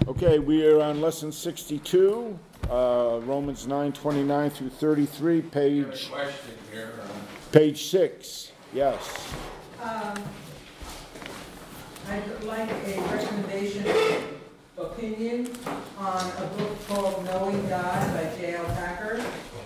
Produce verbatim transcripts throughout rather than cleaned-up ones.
Okay, we are on lesson sixty-two, uh, Romans nine twenty-nine through thirty-three, page question here. page six. Yes. Um, I'd like a recommendation, opinion on a book called Knowing God by J L Packer.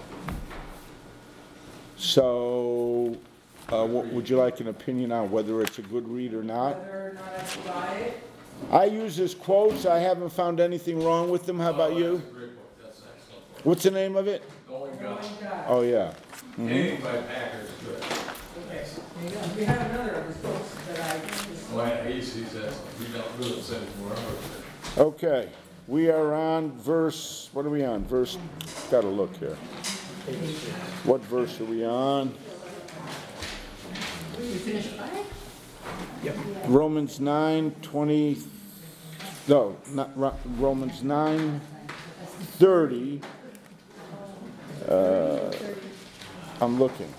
So, uh, what would you like an opinion on whether it's a good read or not? Whether or not I should buy it. I use his quotes. I haven't found anything wrong with them. How about you? That's a great book. That's an excellent book. What's the name of it? Knowing God. Knowing God. Oh, yeah. Anything by Packer is good. Okay. And we have another of his books that I just. Well, I used to say, we don't do it anymore. Okay. We are on verse, what are we on? Verse, gotta look here. What verse are we on? We finished buying? Romans nine twenty, no, not Ro- Romans nine thirty. Uh, I'm looking.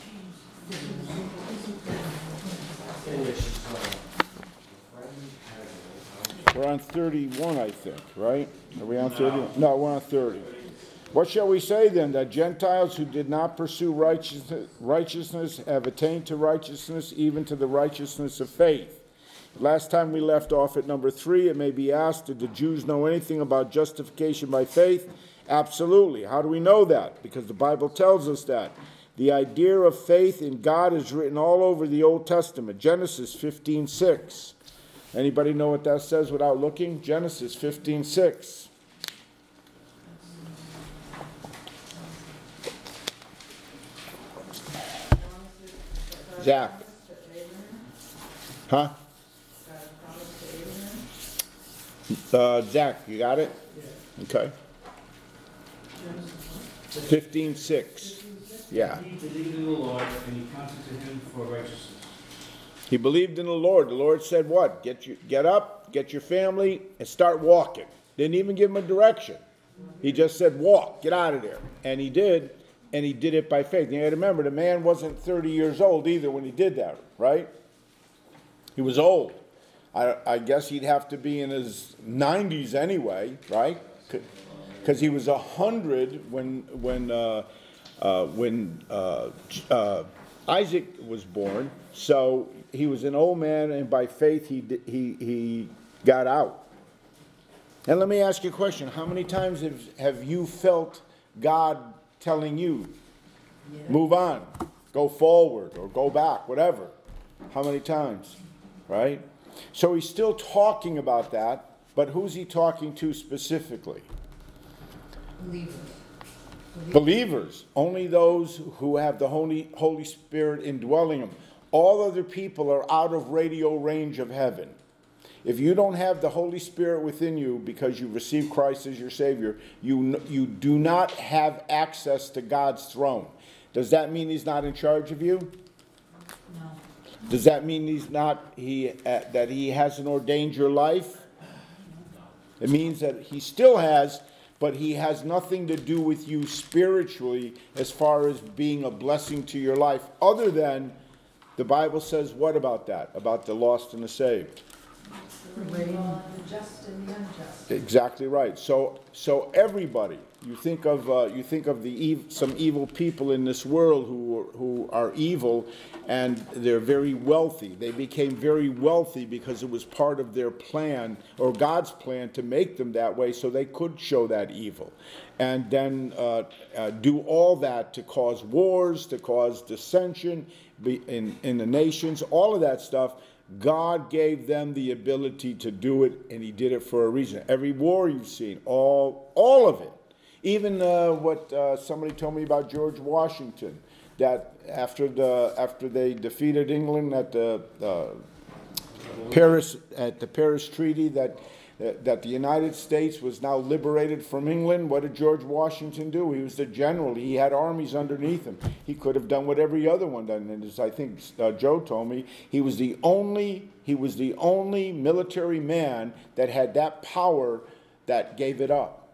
We're on thirty-one, I think, right? Are we on thirty? No, we're on thirty. What shall we say then? That Gentiles who did not pursue righteousness, righteousness have attained to righteousness, even to the righteousness of faith. Last time we left off at number three, it may be asked, did the Jews know anything about justification by faith? Absolutely. How do we know that? Because the Bible tells us that. The idea of faith in God is written all over the Old Testament. Genesis fifteen six. Anybody know what that says without looking? Genesis fifteen six. Zach. Huh? Uh, Zach, you got it? Okay. fifteen six. Yeah. He believed in the Lord, and he counted to him for righteousness. He believed in the Lord. The Lord said what? Get you, get up, get your family, and start walking. Didn't even give him a direction. He just said, walk, get out of there. And he did, and he did it by faith. You got to remember, the man wasn't thirty years old either when he did that, right? He was old. I, I guess he'd have to be in his nineties anyway, right? Because he was a hundred when when uh, uh, when uh, uh, Isaac was born. So he was an old man, and by faith he he he got out. And let me ask you a question: how many times have have you felt God telling you, yeah, move on, go forward, or go back, whatever? How many times, right? So he's still talking about that, but who's he talking to specifically? Believers. Believers. Only those who have the Holy, Holy Spirit indwelling them. All other people are out of radio range of heaven. If you don't have the Holy Spirit within you because you received Christ as your Savior, you, you do not have access to God's throne. Does that mean he's not in charge of you? No. Does that mean he's not he uh, that he hasn't ordained your life? It means that he still has, but he has nothing to do with you spiritually as far as being a blessing to your life, other than the Bible says what about that? About the lost and the saved. The just and the unjust. Exactly right. So, so everybody, you think of uh, you think of the ev- some evil people in this world who who are evil, and they're very wealthy. They became very wealthy because it was part of their plan or God's plan to make them that way, so they could show that evil, and then uh, uh, do all that to cause wars, to cause dissension in in the nations, all of that stuff. God gave them the ability to do it, and he did it for a reason. Every war you've seen, all all of it. Even uh, what uh, somebody told me about George Washington, that after the after they defeated England at the uh, Paris at the Paris Treaty, that that the United States was now liberated from England. What did George Washington do? He was the general. He had armies underneath him. He could have done what every other one done. And as I think uh, Joe told me, he was the only he was the only military man that had that power that gave it up.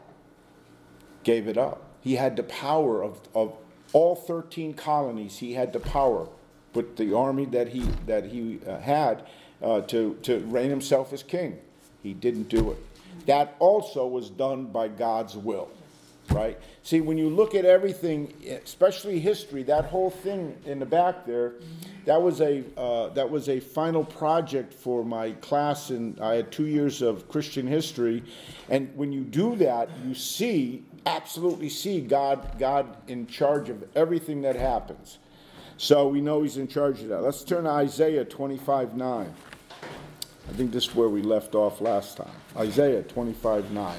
Gave it up. He had the power of, of all thirteen colonies. He had the power with the army that he that he uh, had uh, to to reign himself as king. He didn't do it. that also was done by God's will, right? See, when you look at everything, especially history, that whole thing in the back there, that was a uh, that was a final project for my class, and I had two years of Christian history, and when you do that, you see, absolutely see God God in charge of everything that happens. So we know He's in charge of that. Let's turn to Isaiah twenty-five nine. I think this is where we left off last time. Isaiah twenty-five nine.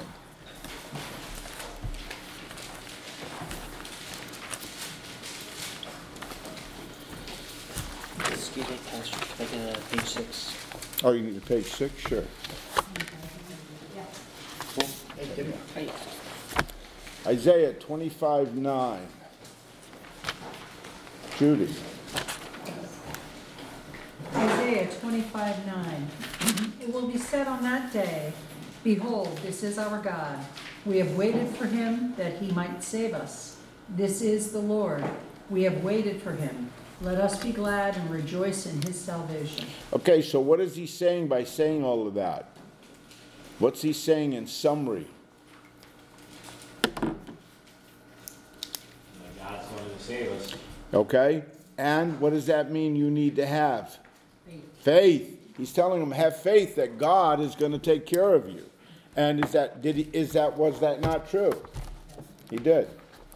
Excuse me, Pastor, can I get a page six? Oh, you need a page six? Sure. Hey, Isaiah twenty-five nine. Judy. Isaiah twenty-five nine. It will be said on that day, behold, this is our God. We have waited for him that he might save us. This is the Lord. We have waited for him. Let us be glad and rejoice in his salvation. Okay, so what is he saying by saying all of that? What's he saying in summary? God's going to save us. Okay? And what does that mean you need to have? Faith. Faith. He's telling them, have faith that God is going to take care of you. And is that did he, is that was that not true? He did.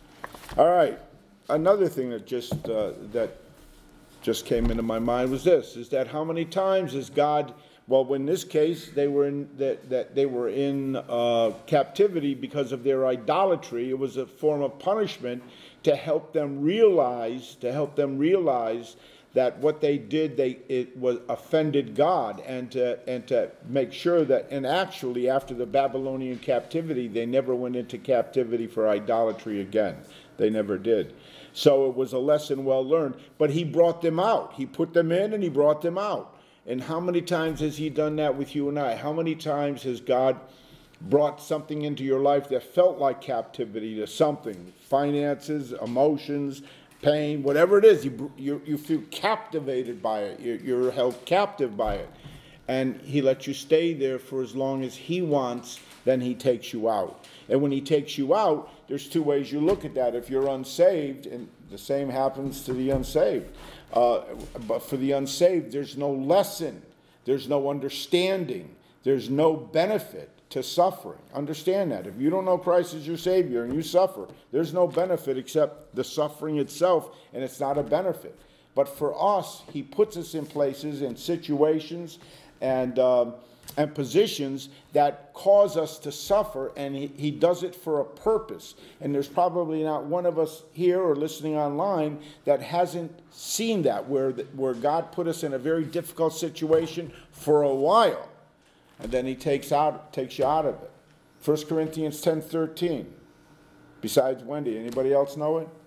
All right. Another thing that just uh, that just came into my mind was this: is that how many times is God? Well, in this case, they were in that that they were in uh, captivity because of their idolatry. It was a form of punishment to help them realize to help them realize that what they did, they it was offended God, and to and to make sure that, and actually after the Babylonian captivity, they never went into captivity for idolatry again. They never did. So it was a lesson well learned. But he brought them out. He put them in and he brought them out. And how many times has he done that with you and I? How many times has God brought something into your life that felt like captivity to something? Finances, emotions, pain, whatever it is, you, you, you feel captivated by it. You're, you're held captive by it. And he lets you stay there for as long as he wants, then he takes you out. And when he takes you out, there's two ways you look at that. If you're unsaved, and the same happens to the unsaved. Uh, but for the unsaved, there's no lesson. There's no understanding. There's no benefit to suffering. Understand that. If you don't know Christ as your Savior and you suffer, there's no benefit except the suffering itself, and it's not a benefit. But for us, he puts us in places and situations and um, and positions that cause us to suffer, and he, he does it for a purpose. And there's probably not one of us here or listening online that hasn't seen that, where, where God put us in a very difficult situation for a while, and then he takes out takes you out of it. First Corinthians ten thirteen. Besides Wendy, anybody else know it?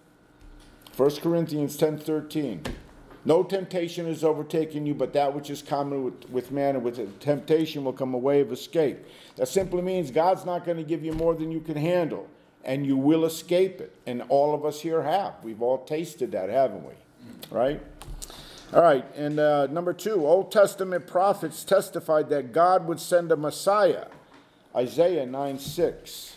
First Corinthians ten thirteen. No temptation has overtaken you, but that which is common with, with man, and with the temptation will come a way of escape. That simply means God's not going to give you more than you can handle, and you will escape it. And all of us here have. We've all tasted that, haven't we? Right? All right, and uh, number two, Old Testament prophets testified that God would send a Messiah. Isaiah nine six.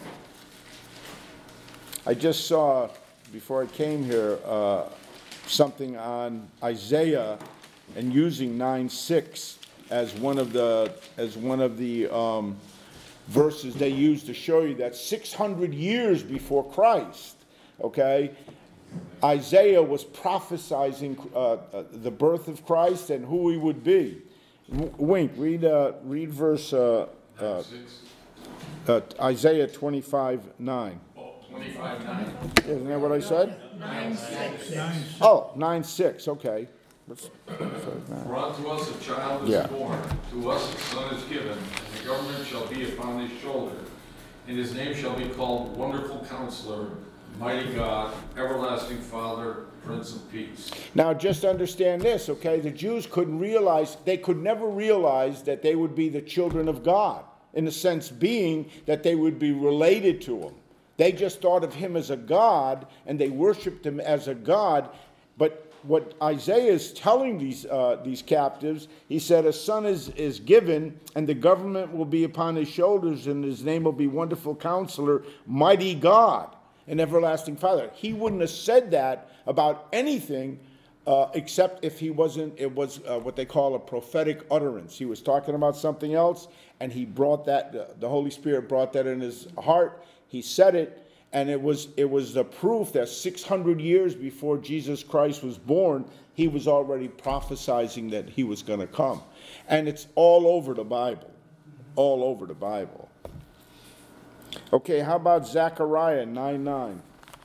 I just saw, before I came here, uh, something on Isaiah and using nine six as one of the as one of the um, verses they use to show you that six hundred years before Christ, okay, Isaiah was prophesying uh, uh, the birth of Christ and who he would be. W- Wink, read uh, read verse uh, uh, uh, Isaiah twenty-five nine. Twenty-five nine. Isn't that what I said? Nine six. Oh, nine six, okay. Let's- For unto us a child is Yeah. born, to us a son is given, and the government shall be upon his shoulder. And his name shall be called Wonderful Counselor, Mighty God, Everlasting Father, Prince of Peace. Now, just understand this, okay? The Jews couldn't realize, they could never realize that they would be the children of God, in the sense being that they would be related to him. They just thought of him as a God, and they worshiped him as a God, but what Isaiah is telling these, uh, these captives, he said, a son is, is given, and the government will be upon his shoulders, and his name will be Wonderful Counselor, Mighty God, and Everlasting Father. He wouldn't have said that about anything uh, except if he wasn't, it was uh, what they call a prophetic utterance. He was talking about something else, and he brought that, the Holy Spirit brought that in his heart. He said it, and it was it was the proof that six hundred years before Jesus Christ was born, he was already prophesying that he was going to come. And it's all over the Bible. All over the Bible. Okay, how about Zechariah nine nine?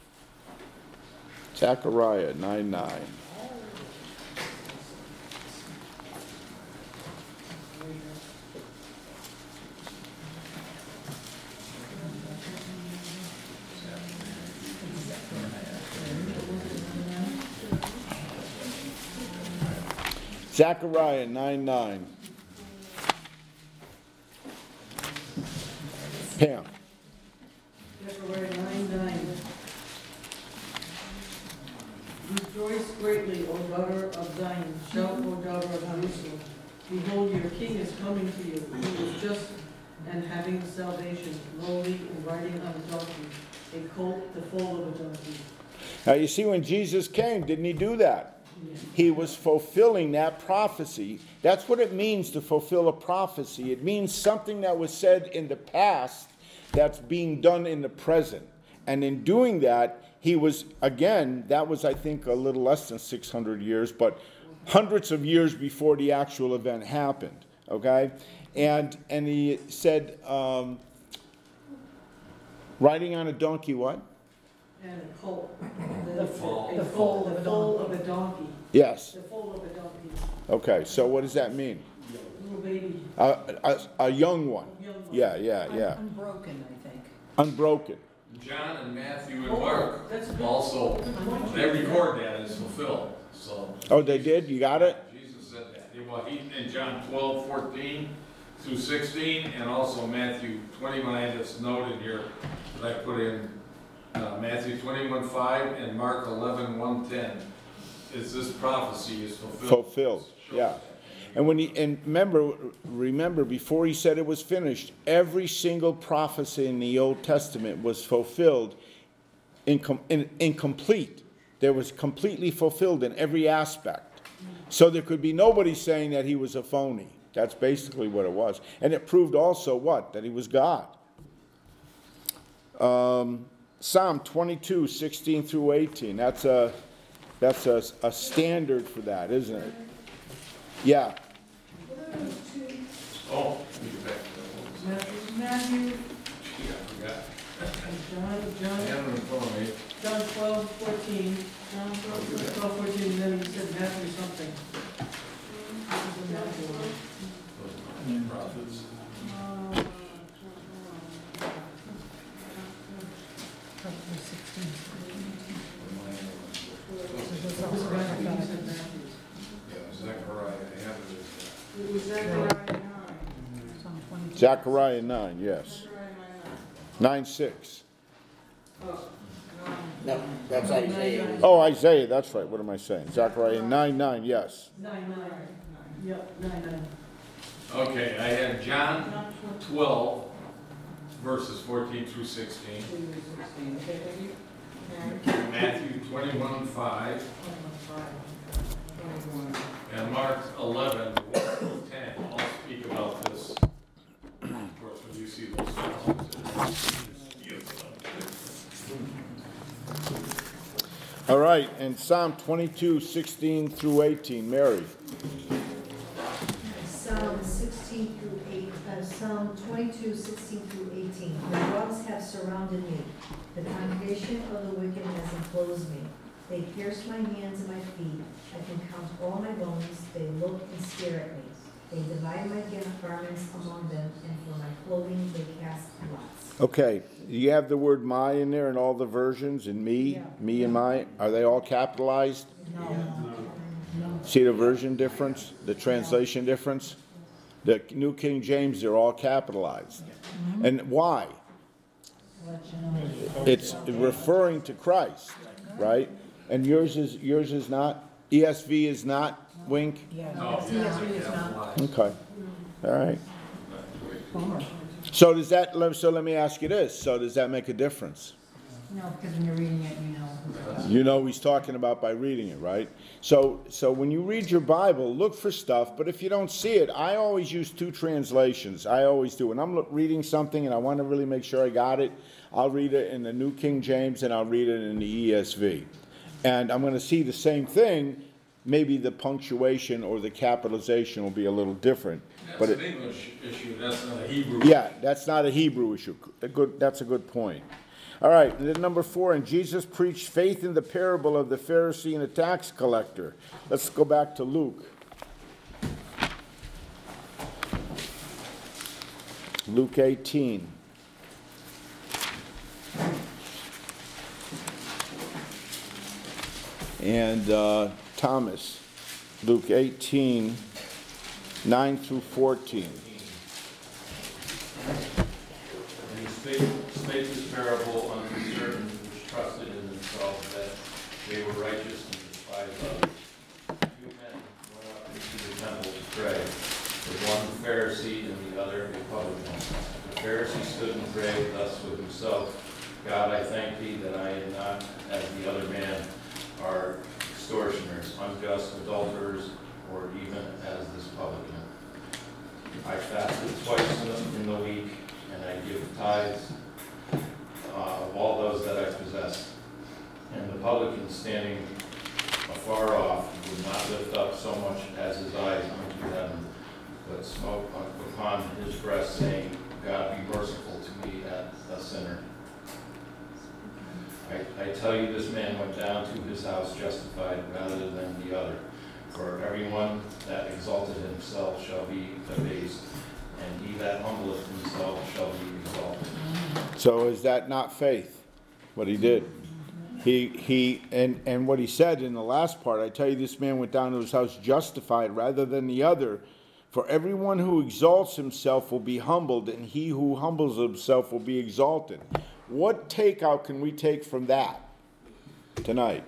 Zechariah nine nine. Zechariah nine nine. Pam. Zechariah nine nine. Rejoice greatly, O daughter of Zion. Shout, O daughter of Jerusalem. Behold, your king is coming to you. He is just and having salvation, lowly and riding on a donkey, a colt, the foal of a donkey. Now you see, when Jesus came, didn't he do that? He was fulfilling that prophecy. That's what it means to fulfill a prophecy. It means something that was said in the past that's being done in the present. And in doing that, he was, again, that was, I think, a little less than six hundred years, but hundreds of years before the actual event happened. Okay? And and he said, um, riding on a donkey, what? And a colt. The foal- the foal of a The foal of a donkey. Yes. The foal of a donkey. Okay, so what does that mean? Little baby. A, a, a young one. Young one. Yeah, yeah, yeah. Unbroken, I think. Unbroken. John and Matthew and Oh, Mark that's good. also, Good point. they record that as fulfilled, so. Oh, they did? You got it? Jesus said that. Yeah, well, he, in John twelve, fourteen through sixteen, and also Matthew twenty-one, I had this note in here that I put in, uh, Matthew twenty-one, five, and Mark eleven, one, ten. Is this prophecy is fulfilled. Fulfilled, Shows yeah. that. And when he, and remember, remember, before he said it was finished, every single prophecy in the Old Testament was fulfilled, incom, in, incomplete. There was completely fulfilled in every aspect. So there could be nobody saying that he was a phony. That's basically what it was. And it proved also what? That he was God. Um, Psalm twenty-two, sixteen through eighteen. That's a, that's a, a standard for that, isn't it? Yeah. Oh, let me get back to that one. Matthew, Matthew, Gee, I forgot. John, I John, have it in front of me. John twelve, fourteen, John twelve, twelve, fourteen, then he said Matthew something. This is a Matthew one. Prophets. Probably sixteen. This is Matthew, he said Matthew. Yeah, Zechariah, I have it as, It was Zechariah nine. Psalm twenty-two. Zechariah nine, yes. Zechariah nine six. nine. Oh, No, that's Isaiah. Oh, Isaiah, that's right. What am I saying? Zechariah nine nine, yes. nine, nine. Yep, nine, nine. okay, I had John twelve, verses fourteen through sixteen. Okay, thank you. Matthew twenty-one, five, Twenty-one. and Mark eleven, one through ten, all speak about this. Of course, when you see those passages. All right, and Psalm twenty-two, sixteen through eighteen. Mary. Psalm sixteen through eight, uh, Psalm twenty-two, sixteen through eighteen. The dogs have surrounded me. The congregation of the wicked has enclosed me. They pierce my hands and my feet. I can count all my bones. They look and stare at me. They divide my garments among them, and for my clothing they cast lots. Okay, you have the word my in there in all the versions, and me, Yeah. me and my. Are they all capitalized? No, no. See the version difference, the translation difference? The New King James, they're all capitalized. And why? Let you know. It's referring to Christ, right? And yours is yours is not? E S V is not, Wink? Yeah, No, C S V is not. Okay, all right. Bummer. So does that, lem- so let me ask you this, so does that make a difference? No, because when you're reading it, you know. You know he's talking about by reading it, right? So, so when you read your Bible, look for stuff, but if you don't see it, I always use two translations. I always do. When I'm lo- reading something and I want to really make sure I got it, I'll read it in the New King James and I'll read it in the E S V. And I'm going to see the same thing, maybe the punctuation or the capitalization will be a little different. That's But an it, English issue, that's not a Hebrew. yeah, that's not a Hebrew issue. A good, that's a good point. All right, and then number four, and Jesus preached faith in the parable of the Pharisee and the tax collector. Let's go back to Luke. Luke eighteen. And uh, Thomas, Luke eighteen, nine through fourteen. And he spake, spake this parable unto certain which trusted in themselves that they were righteous and despised others. Two men went up into the temple to pray, the one a Pharisee and the other a publican. The Pharisee stood and prayed thus with himself, God, I thank thee that I am not as the other man, are extortioners, unjust, adulterers, or even as this publican. I fasted twice in the, in the week, and I give tithes uh, of all those that I possess. And the publican, standing afar off, would not lift up so much as his eyes unto heaven, but smote upon his breast, saying, God, be merciful to me, a sinner. I, I tell you, this man went down to his house justified rather than the other. For everyone that exalted himself shall be abased, and he that humbleth himself shall be exalted. So is that not faith, what he did? He, he, and, and what he said in the last part, I tell you, this man went down to his house justified rather than the other. For everyone who exalts himself will be humbled, and he who humbles himself will be exalted. What takeout can we take from that tonight?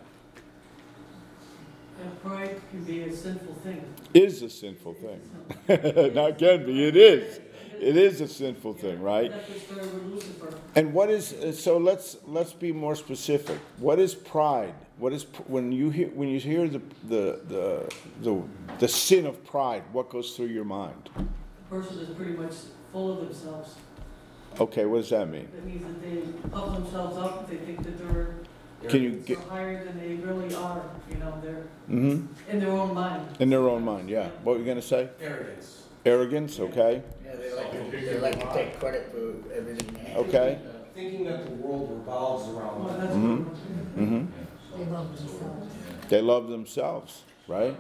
And pride can be a sinful thing. Is a sinful thing. Not can be, it is. It is a sinful thing, right? That's what started with Lucifer. And what is, so let's let's be more specific. What is pride? What is, when you hear when you hear the the the the, the sin of pride, what goes through your mind? The person is pretty much full of themselves. Okay, what does that mean? That means that they puff themselves up, they think that they're Can you get so higher than they really are, you know, they're mm-hmm. in their own mind. in their own mind, yeah. What were you gonna say? Arrogance. Arrogance, okay. Yeah, they like to, they like to take credit for everything they have. Okay. Thinking that the world revolves around Well, them. that's Mm-hmm. Mm-hmm. They love themselves. They love themselves, right?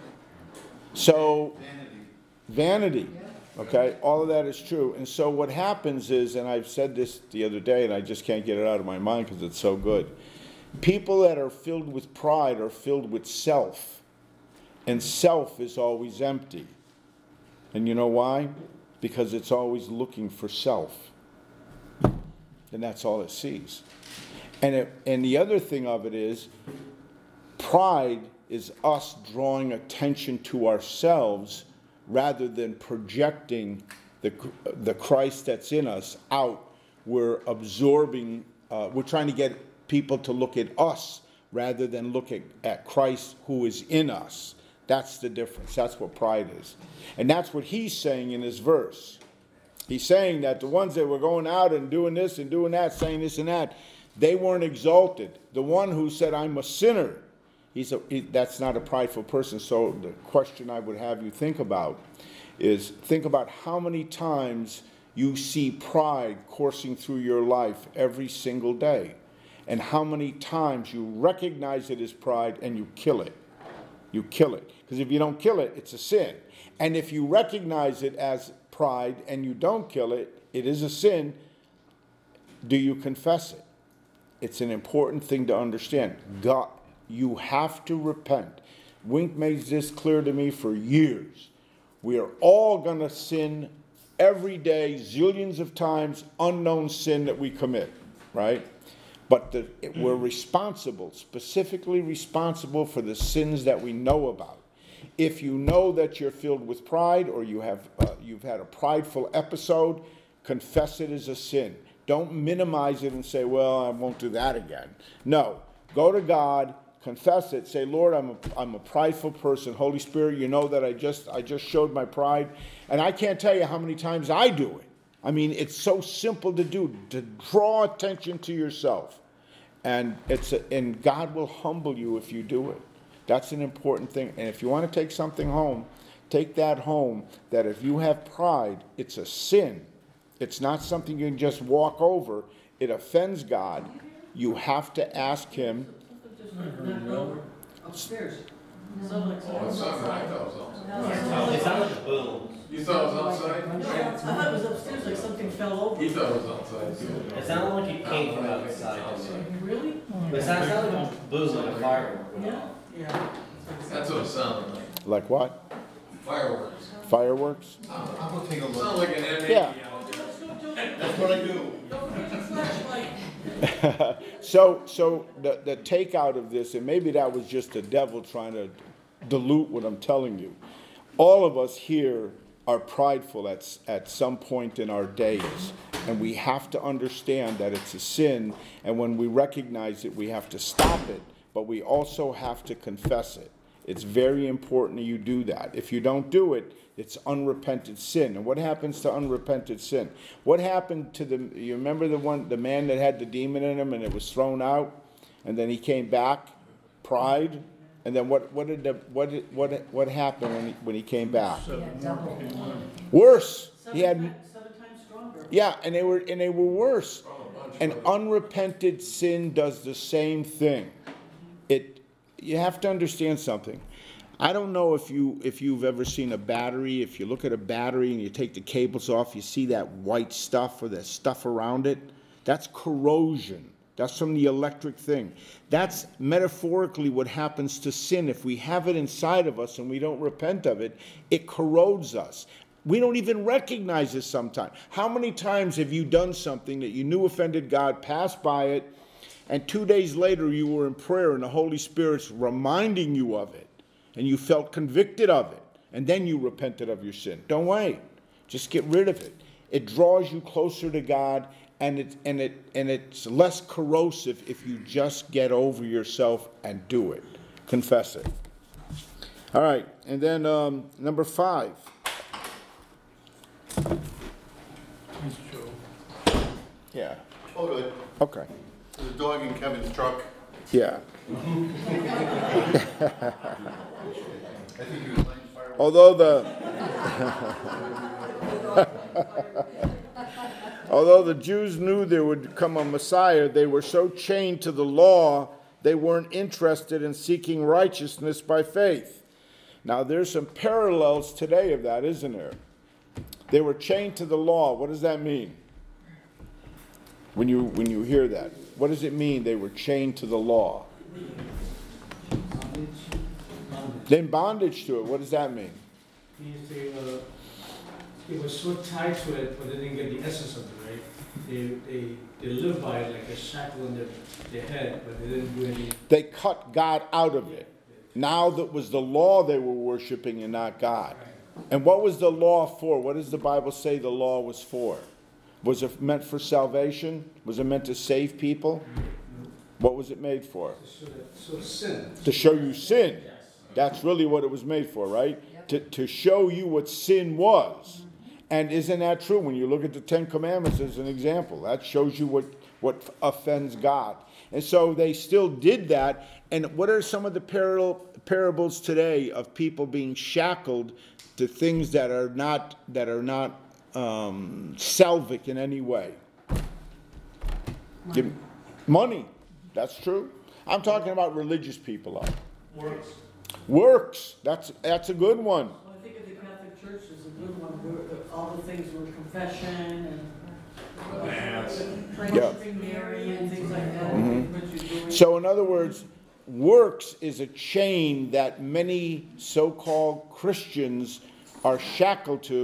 So vanity. Okay, all of that is true. And so what happens is, and I've said this the other day, and I just can't get it out of my mind because it's so good. People that are filled with pride are filled with self. And self is always empty. And you know why? Because it's always looking for self. And that's all it sees. And, it, and the other thing of it is, pride is us drawing attention to ourselves rather than projecting the, the Christ that's in us out. We're absorbing, uh, we're trying to get people to look at us rather than look at, at Christ who is in us. That's the difference. That's what pride is. And that's what he's saying in his verse. He's saying that the ones that were going out and doing this and doing that, saying this and that, they weren't exalted. The one who said, I'm a sinner, he's a, he, that's not a prideful person. So the question I would have you think about is, think about how many times you see pride coursing through your life every single day. And how many times you recognize it as pride and you kill it. You kill it. Because if you don't kill it, it's a sin. And if you recognize it as pride and you don't kill it, it is a sin. Do you confess it? It's an important thing to understand. God, you have to repent. Wink made this clear to me for years. We are all going to sin every day, zillions of times, unknown sin that we commit, right? But the, it, we're responsible, specifically responsible for the sins that we know about. If you know that you're filled with pride, or you have uh, you've had a prideful episode, confess it as a sin. Don't minimize it and say, well, I won't do that again. No, go to God, confess it, say, Lord, I'm a, I'm a prideful person. Holy Spirit, you know that I just I just showed my pride, and I can't tell you how many times I do it. I mean, it's so simple to do, to draw attention to yourself. And it's a, and God will humble you if you do it. That's an important thing. And if you want to take something home, take that home, that if you have pride, it's a sin. It's not something you can just walk over. It offends God. You have to ask him. Upstairs. Sound like Oh, it sounded, I thought it was outside. It sounded like a boom. You thought it was outside? I thought it was upstairs, like something fell over. He thought it was outside too. It sounded like it came from outside. Really? But it sounded sounded like a boom, like a firework. Yeah, yeah. That's what it sounded like. Like what? Fireworks. Fireworks? I'm gonna take a It look. sounded like an M A P Yeah. out there. That's what I do. Don't forget your flashlight. So, so the, the takeout of this, and maybe that was just the devil trying to dilute what I'm telling you. All of us here are prideful at, at some point in our days. And we have to understand that it's a sin. And when we recognize it, we have to stop it. But we also have to confess it. It's very important that you do that. If you don't do it, it's unrepented sin. And what happens to unrepented sin? What happened to the, you remember the one, the man that had the demon in him and it was thrown out? And then he came back? Pride? And then what, what did the, what did, what, what happened when he, when he came back? Yeah, double. Worse. He Seven had, times, seven times stronger. yeah, and they were, and they were worse. And unrepented sin does the same thing. It, you have to understand something. I don't know if you if you've ever seen a battery. If you look at a battery and you take the cables off, you see that white stuff or that stuff around it. That's corrosion. That's from the electric thing. That's metaphorically what happens to sin. If we have it inside of us and we don't repent of it, it corrodes us. We don't even recognize it sometimes. How many times have you done something that you knew offended God, passed by it, and two days later you were in prayer and the Holy Spirit's reminding you of it, and you felt convicted of it, and then you repented of your sin? Don't wait. Just get rid of it. It draws you closer to God, and it and it and it's less corrosive if you just get over yourself and do it. Confess it. All right, and then um, number five. Yeah. Oh, good. Okay. There's a dog in Kevin's truck. Yeah. I think he was laying fireworks. Although the although the Jews knew there would come a Messiah, they were so chained to the law they weren't interested in seeking righteousness by faith. Now there's some parallels today of that, isn't there? They were chained to the law. What does that mean? When you when you hear that, what does it mean they were chained to the law? Then bondage to it. What does that mean? Means they were, they were so tied to it, but they didn't get the essence of it, right? They, they, they lived by it like a shackle on their, their head, but they didn't do any. They cut God out of it. Now that was the law they were worshiping and not God. And what was the law for? What does the Bible say the law was for? Was it meant for salvation? Was it meant to save people? What was it made for? To show that, so sin. To show you sin. That's really what it was made for, right? To, to show you what sin was. And isn't that true? When you look at the Ten Commandments as an example, that shows you what, what offends God. And so they still did that. And what are some of the paral- parables today of people being shackled to things that are not that are not um, salvic in any way? Give, money. That's true. I'm talking about religious people. Are. Works. Works. That's that's a good one. Well, I think of the Catholic Church as a good one, where the- all the things were confession and Mass. worshiping Mary and things like that. What you're doing. So in other words, works is a chain that many so-called Christians are shackled to,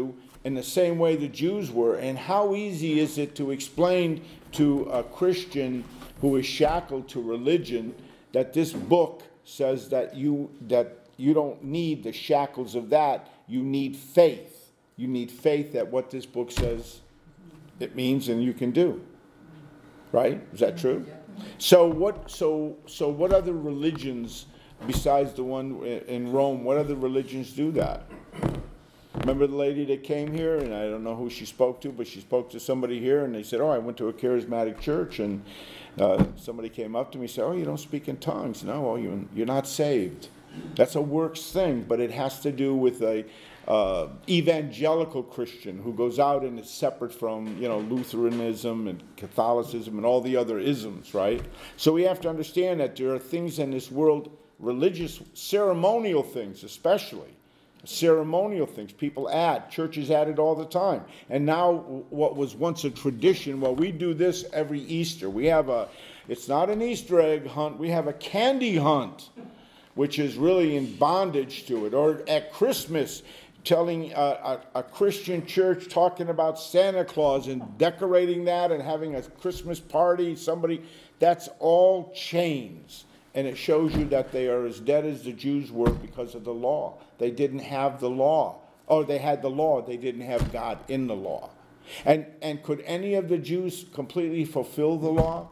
in the same way the Jews were. And how easy is it to explain to a Christian who is shackled to religion that this book says that you that you don't need the shackles of that, you need faith. You need faith that what this book says it means and you can do. Right? Is that true? So what so so what other religions besides the one in Rome, what other religions do that? Remember the lady that came here, and I don't know who she spoke to, but she spoke to somebody here, and they said, oh, I went to a charismatic church, and uh, somebody came up to me and said, oh, you don't speak in tongues. No, well, you, you're not saved. That's a works thing, but it has to do with a uh, evangelical Christian who goes out and is separate from, you know, Lutheranism and Catholicism and all the other isms, right? So we have to understand that there are things in this world, religious, ceremonial things especially, ceremonial things people add. Churches add it all the time. And now what was once a tradition, well, we do this every Easter. We have a, it's not an Easter egg hunt, we have a candy hunt, which is really in bondage to it. Or at Christmas, telling a, a, a Christian church talking about Santa Claus and decorating that and having a Christmas party, somebody, that's all chains. And it shows you that they are as dead as the Jews were because of the law. They didn't have the law. Oh, they had the law. They didn't have God in the law. And, and could any of the Jews completely fulfill the law?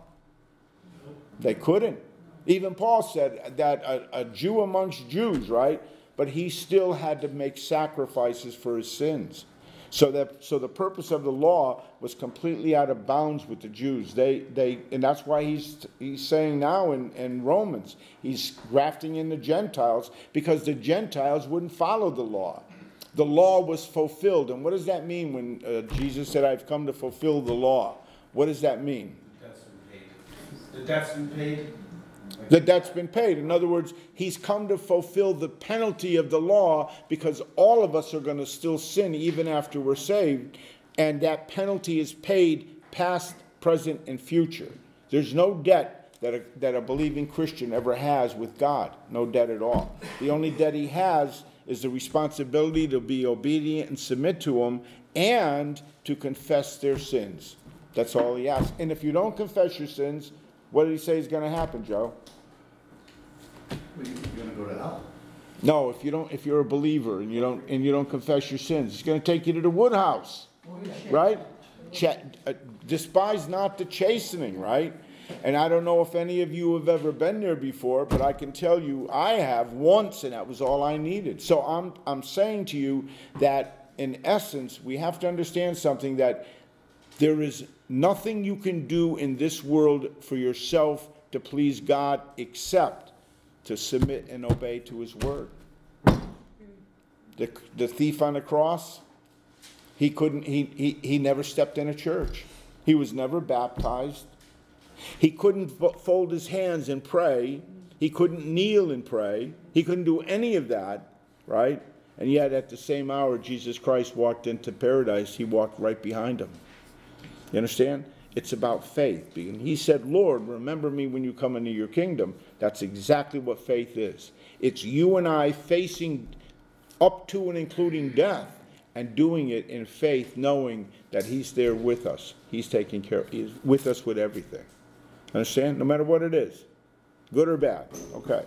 They couldn't. Even Paul said that a, a Jew amongst Jews, right? But he still had to make sacrifices for his sins. So that so the purpose of the law was completely out of bounds with the Jews. They they and that's why he's he's saying now in, in Romans, he's grafting in the Gentiles because the Gentiles wouldn't follow the law. The law was fulfilled. And what does that mean when uh, Jesus said, I've come to fulfill the law? What does that mean? Debt's been paid. The debt's been paid. The debt's been paid. In other words, he's come to fulfill the penalty of the law because all of us are going to still sin even after we're saved. And that penalty is paid past, present, and future. There's no debt that a, that a believing Christian ever has with God. No debt at all. The only debt he has is the responsibility to be obedient and submit to him and to confess their sins. That's all he asks. And if you don't confess your sins, what did he say is going to happen, Joe? Well, you're gonna go to hell. No, if you don't, if you're a believer and you don't and you don't confess your sins, it's going to take you to the woodhouse, right? Ch- uh, despise not the chastening, right? And I don't know if any of you have ever been there before, but I can tell you I have once, and that was all I needed. So I'm I'm saying to you that in essence, we have to understand something, that there is nothing you can do in this world for yourself to please God except to submit and obey to his word. The, the thief on the cross, he couldn't, he, he, he never stepped in a church. He was never baptized. He couldn't fold his hands and pray. He couldn't kneel and pray. He couldn't do any of that, right? And yet at the same hour Jesus Christ walked into paradise, he walked right behind him. You understand? It's about faith. And he said, Lord, remember me when you come into your kingdom. That's exactly what faith is. It's you and I facing up to and including death and doing it in faith, knowing that he's there with us. He's taking care of, he's with us with everything. Understand? No matter what it is. Good or bad. Okay.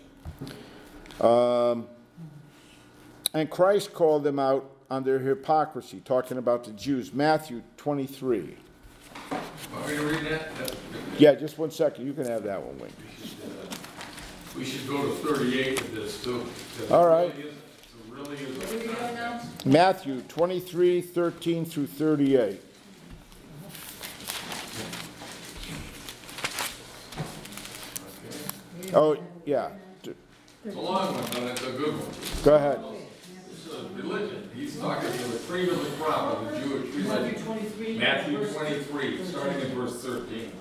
Um, and Christ called them out on their hypocrisy, talking about the Jews. Matthew twenty-three. Want me to read that? Yeah, just one second. You can have that one, Wayne. We should go to thirty-eight with this too. All right. It really is, it really is Where are you going now? Matthew twenty-three, thirteen through thirty-eight. Oh, yeah. It's a long one, but it's a good one. Go ahead. This is religion. He's talking to the cream of the crop of the Jewish Matthew religion. twenty-three. Matthew verse- twenty-three, starting in verse thirteen.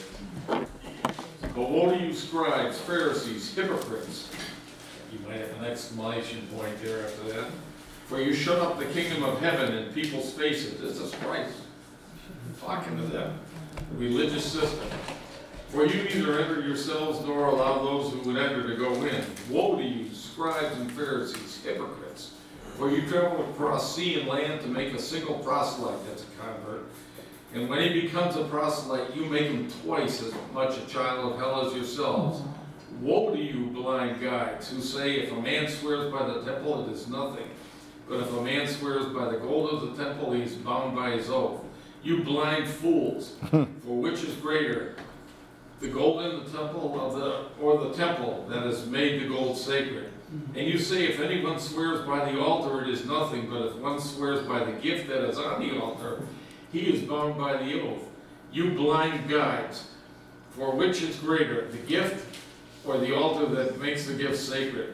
But woe to you scribes, Pharisees, hypocrites. You might have an exclamation point there after that. For you shut up the kingdom of heaven in people's faces. This is Christ talking to them. The religious system. For you neither enter yourselves nor allow those who would enter to go in. Woe to you, scribes and Pharisees, hypocrites. For you travel across sea and land to make a single proselyte, that's a convert. And when he becomes a proselyte, you make him twice as much a child of hell as yourselves. Woe to you, blind guides, who say, if a man swears by the temple, it is nothing. But if a man swears by the gold of the temple, he is bound by his oath. You blind fools, for which is greater, the gold in the temple of the, or the temple that has made the gold sacred? And you say, if anyone swears by the altar, it is nothing. But if one swears by the gift that is on the altar, he is bound by the oath. You blind guides, for which is greater, the gift or the altar that makes the gift sacred?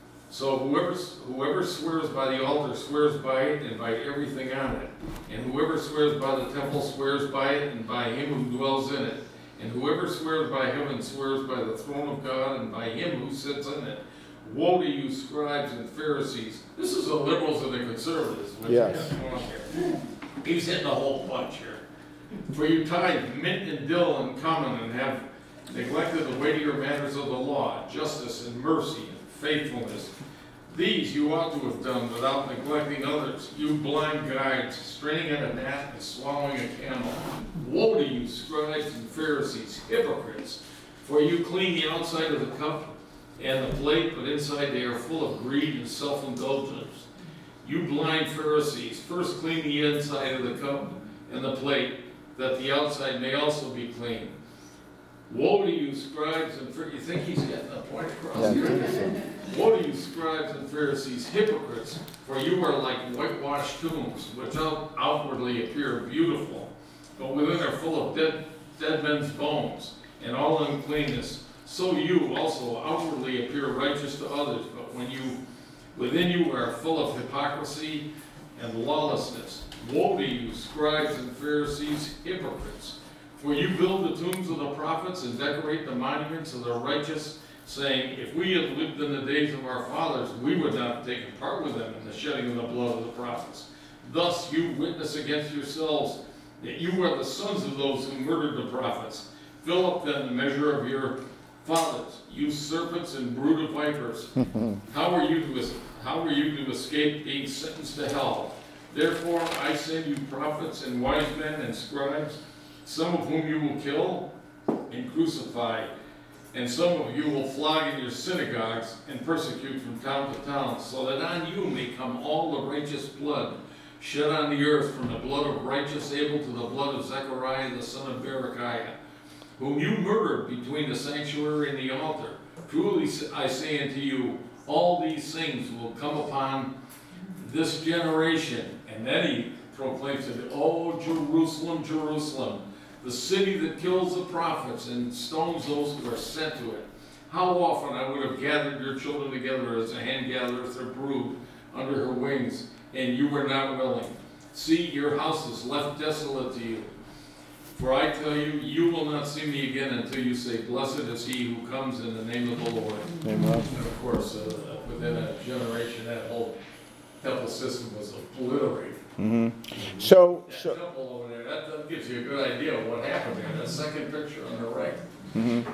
So whoever, whoever swears by the altar swears by it and by everything on it. And whoever swears by the temple swears by it and by him who dwells in it. And whoever swears by heaven swears by the throne of God and by him who sits in it. Woe to you, scribes and Pharisees. This is the liberals and the conservatives. Which Yes. here. He's hitting a whole bunch here. For you tithe mint and dill and cumin and have neglected the weightier matters of the law, justice and mercy and faithfulness. These you ought to have done without neglecting others. You blind guides, straining at a gnat and swallowing a camel. Woe to you, scribes and Pharisees, hypocrites! For you clean the outside of the cup and the plate, but inside they are full of greed and self-indulgence. You blind Pharisees, first clean the inside of the cup and the plate, that the outside may also be clean. Woe to you, scribes and Pharisees. You think he's getting a point across Yeah, here? I think so. Woe to you, scribes and Pharisees, hypocrites, for you are like whitewashed tombs, which out- outwardly appear beautiful, but within are full of dead, dead men's bones and all uncleanness. So you also outwardly appear righteous to others, but when you within you are full of hypocrisy and lawlessness. Woe to you, scribes and Pharisees, hypocrites! For you build the tombs of the prophets and decorate the monuments of the righteous, saying, if we had lived in the days of our fathers, we would not have taken part with them in the shedding of the blood of the prophets. Thus you witness against yourselves that you are the sons of those who murdered the prophets. Fill up then the measure of your fathers, you serpents and brood of vipers. How are you to how are you to escape being sentenced to hell? Therefore I send you prophets and wise men and scribes, some of whom you will kill and crucify, and some of you will flog in your synagogues and persecute from town to town, so that on you may come all the righteous blood shed on the earth, from the blood of righteous Abel to the blood of Zechariah the son of Berechiah, whom you murdered between the sanctuary and the altar. Truly I say unto you, all these things will come upon this generation. And then he proclaims it, oh, Jerusalem, Jerusalem, the city that kills the prophets and stones those who are sent to it. How often I would have gathered your children together as a hen gathers her brood under her wings, and you were not willing. See, your house is left desolate to you. For I tell you, you will not see me again until you say, blessed is he who comes in the name of the Lord. Amen. And of course, uh, within a generation, that whole temple system was obliterated. Mm-hmm. So, That so, temple over there, that, that gives you a good idea of what happened there. That second picture on the right. mhm.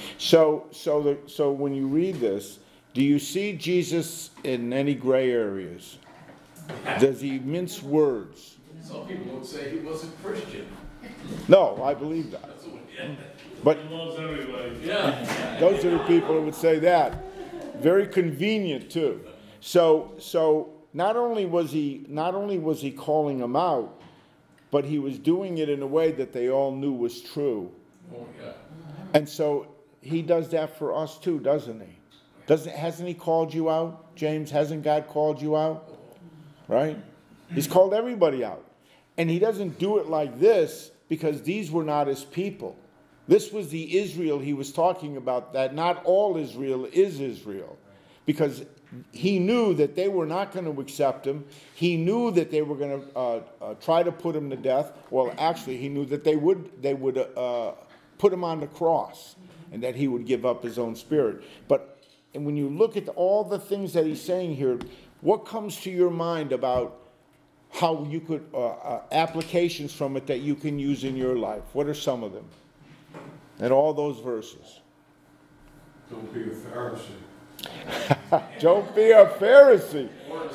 so, so, the, so when you read this, do you see Jesus in any gray areas? Does he mince words? Some people would say he wasn't Christian. No, I believe that. That's what, yeah. But He loves everybody. Yeah. those are the people who would say that. Very convenient too. So, so not only was he not only was he calling them out, but he was doing it in a way that they all knew was true. Oh, yeah. And so he does that for us too, doesn't he? Doesn't hasn't he called you out, James? Hasn't God called you out? Right? He's called everybody out. And he doesn't do it like this because these were not his people. This was the Israel he was talking about, that not all Israel is Israel. Because he knew that they were not going to accept him. He knew that they were going to uh, uh, try to put him to death. Well, actually, he knew that they would they would uh, put him on the cross and that he would give up his own spirit. But and when you look at all the things that he's saying here, what comes to your mind about how you could, uh, uh, applications from it that you can use in your life? What are some of them? And all those verses. Don't be a Pharisee. Don't be a Pharisee. Or a Sadducee.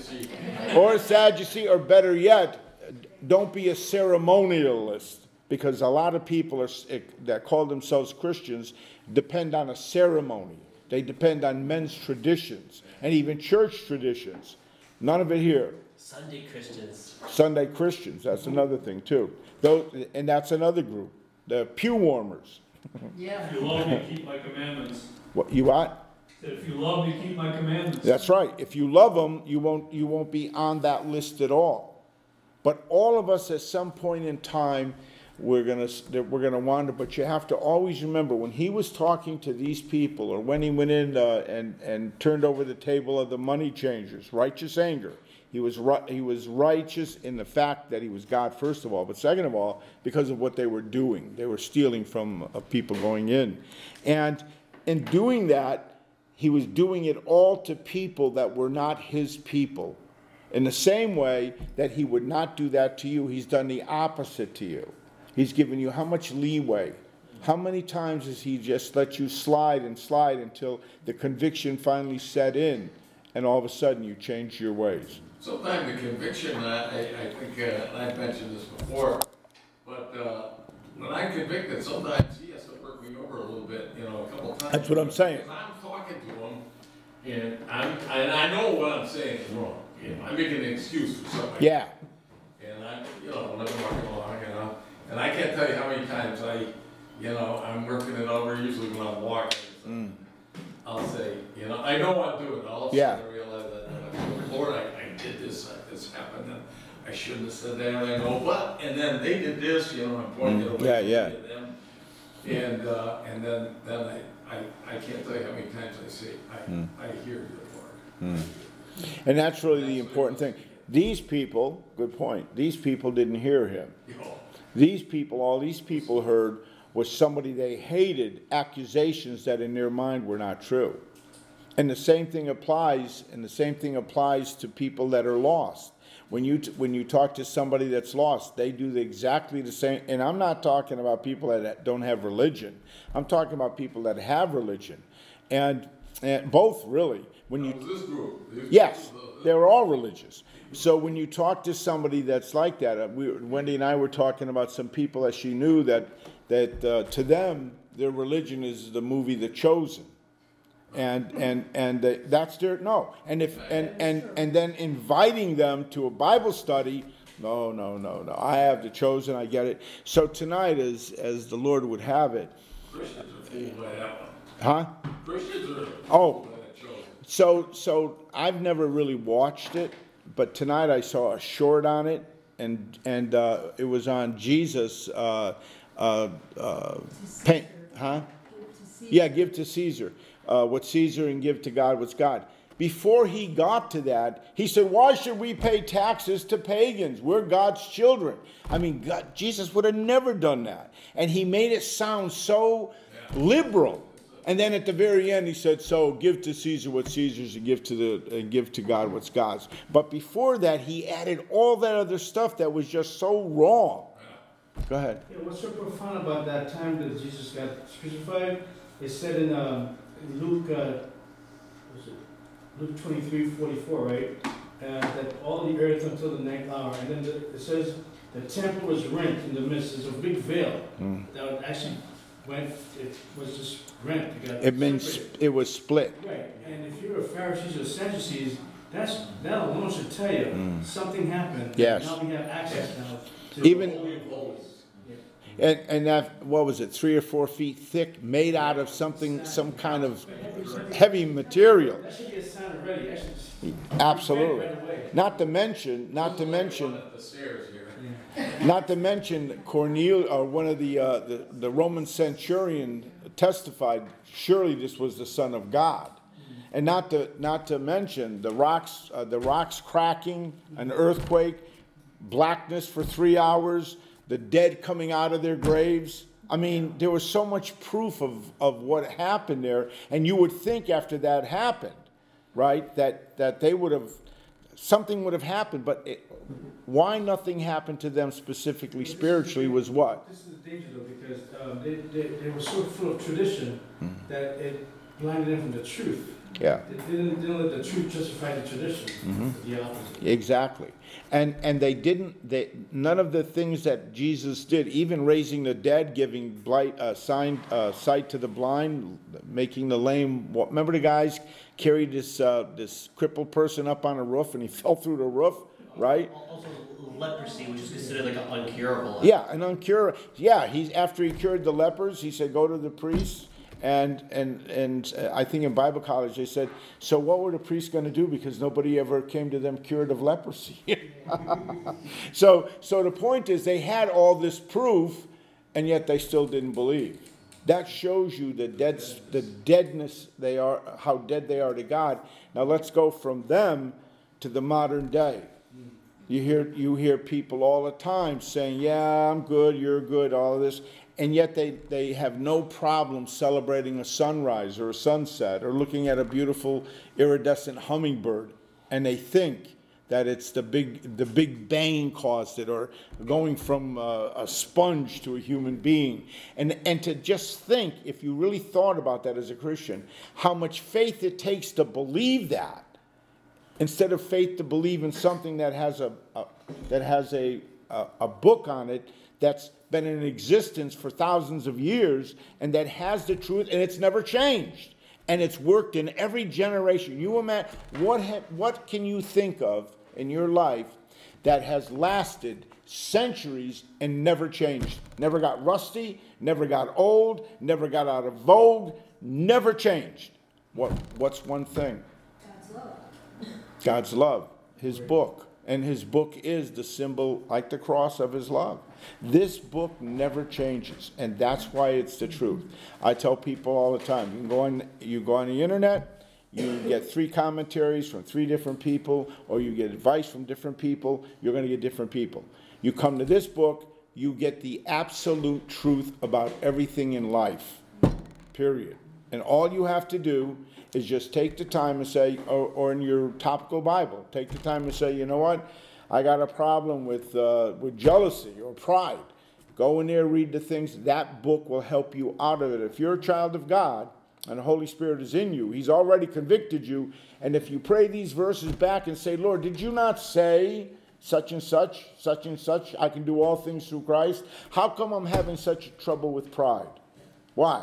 Sadducee. Or a Sadducee, or better yet, don't be a ceremonialist, because a lot of people are, that call themselves Christians depend on a ceremony. They depend on men's traditions and even church traditions. None of it here. Sunday Christians. Sunday Christians, that's another thing too. Those, and that's another group, the pew warmers. Yeah. If you love me, keep my commandments. What you what? If you love me, keep my commandments. That's right. If you love them, you won't you won't be on that list at all. But all of us, at some point in time, we're gonna we're gonna wander. But you have to always remember, when he was talking to these people, or when he went in uh, and and turned over the table of the money changers, righteous anger. He was right, he was righteous in the fact that he was God, first of all, but second of all, because of what they were doing. They were stealing from uh, people going in, and in doing that, he was doing it all to people that were not his people. In the same way that he would not do that to you, he's done the opposite to you. He's given you how much leeway? How many times has he just let you slide and slide until the conviction finally set in, and all of a sudden you change your ways? Sometimes the conviction, I, I I think, uh, and I've mentioned this before, but uh, when I'm convicted, sometimes he has to work me over a little bit, you know, a couple times. That's what I'm saying. Because I'm talking to him, and I'm, and I know what I'm saying is wrong. You know, I'm making an excuse for something. Yeah. And I, you know, when I'm walking along, you know, and I can't tell you how many times I, you know, I'm working it over, usually when I'm walking. So Mm. I'll say, you know, I know I'm doing it. All of a Yeah. sudden I realize that, uh, Lord, I, I did this, uh, this happened, and I shouldn't have said that, and I go, but, and then they did this, you know, I'm pointing it Mm. away Yeah, from yeah. them. And, uh, and then, then I, I, I can't tell you how many times I say, I, Mm. I hear you, Lord. Mm. And that's really the important thing. These people, good point, these people didn't hear him. You know, These people, all these people heard was somebody they hated, accusations that in their mind were not true. And the same thing applies, and the same thing applies to people that are lost. When you t- when you talk to somebody that's lost, they do the, exactly the same. And I'm not talking about people that don't have religion. I'm talking about people that have religion, and and both really. When you Now, was this group? These Yes, people, uh, they were all religious. So when you talk to somebody that's like that, uh, we, Wendy and I were talking about some people that she knew that that uh, to them their religion is the movie The Chosen, and and and uh, that's their no. And if and and and then inviting them to a Bible study. No, no, no, no. I have The Chosen. I get it. So tonight, as as the Lord would have it, Christians are fooled by that one. huh? Christians are Oh. fooled by that chosen. So, so I've never really watched it, but tonight I saw a short on it, and and uh, it was on Jesus. Uh, uh, uh, paint, huh? Yeah, give to Caesar uh, what's Caesar, and give to God what's God. Before he got to that, he said, "Why should we pay taxes to pagans? We're God's children." I mean, God, Jesus would have never done that, and he made it sound so liberal. And then at the very end, he said, "So give to Caesar what Caesar's, and give to the and give to God what's God's." But before that, he added all that other stuff that was just so wrong. Go ahead. Yeah, what's so profound about that time that Jesus got crucified? It said in um, Luke, uh, was it Luke twenty-three forty-four, right? Uh, that all the earth until the ninth hour, and then the, it says the temple was rent in the midst. There's a big veil Mm. that actually went. It was just rent. It, got It means separated. it was split. Right, and if you're a Pharisees or Sadducees, that's that alone should tell you Mm. something happened. Yes. Now we have access now. To Even- the Holy of Holies. And and that, what was it, three or four feet thick, made out of something, some kind of heavy material. That should be a sign already. That should Absolutely. right away. Not to mention, not to mention. One at the stairs here. Not to mention Cornelius, or one of the, uh, the the Roman centurion testified, surely this was the Son of God, and not to not to mention the rocks, uh, the rocks cracking, an earthquake, blackness for three hours, the dead coming out of their graves. I mean, there was so much proof of of what happened there, and you would think after that happened, right, that that they would have. Something would have happened, but it, why nothing happened to them specifically spiritually was what? This is the danger though, because um, they, they, they were so full of tradition that it blinded them from the truth. Yeah. They didn't, didn't let the truth justify the tradition. Mhm. The opposite. Exactly. And and they didn't, they, none of the things that Jesus did, even raising the dead, giving blight, uh, sign, uh, sight to the blind, making the lame, wa- remember the guys carried this, uh, this crippled person up on a roof and he fell through the roof, right? Also, leprosy, which is considered like an uncurable. Yeah, an uncurable, yeah, he's, after he cured the lepers, he said, go to the priest. And, and, and uh, I think in Bible college they said, so what were the priests going to do? Because nobody ever came to them cured of leprosy. so, so the point is they had all this proof, and yet they still didn't believe. That shows you the dead, the deadness they are, how dead they are to God. Now let's go from them to the modern day. You hear, you hear people all the time saying, yeah, I'm good, you're good, all of this. And yet they, they have no problem celebrating a sunrise or a sunset or looking at a beautiful iridescent hummingbird. And they think that it's the big, the big bang caused it, or going from a, a sponge to a human being. And, and to just think, if you really thought about that as a Christian, how much faith it takes to believe that, instead of faith to believe in something that has a, a that has a, a a book on it that's been in existence for thousands of years and that has the truth and it's never changed and it's worked in every generation. You imagine what ha, what can you think of in your life that has lasted centuries and never changed, never got rusty, never got old, never got out of vogue, never changed? What what's one thing? God's love. God's love, his book. And his book is the symbol, like the cross, of his love. This book never changes, and that's why it's the truth. I tell people all the time, you can go on, you go on the internet, you get three commentaries from three different people, or you get advice from different people, you're going to get different people. You come to this book, you get the absolute truth about everything in life, period. And all you have to do is just take the time and say, or, or in your topical Bible, take the time and say, you know what, I got a problem with uh, with jealousy or pride. Go in there, read the things. That book will help you out of it. If you're a child of God and the Holy Spirit is in you, he's already convicted you. And if you pray these verses back and say, Lord, did you not say such and such, such and such, I can do all things through Christ? How come I'm having such trouble with pride? Why?